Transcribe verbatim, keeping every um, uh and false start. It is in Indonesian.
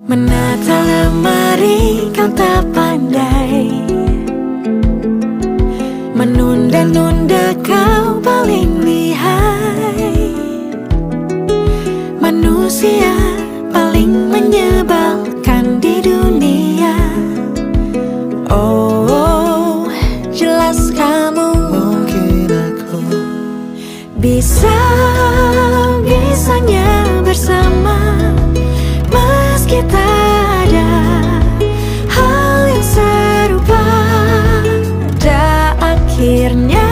Menata lemari kau tak pandai, menunda-nunda kau paling lihai. Manusia paling menyebalkan di dunia. Oh, jelas kamu mungkin aku bisa-bisanya bersama, meski tak ada hal yang serupa. Pada akhirnya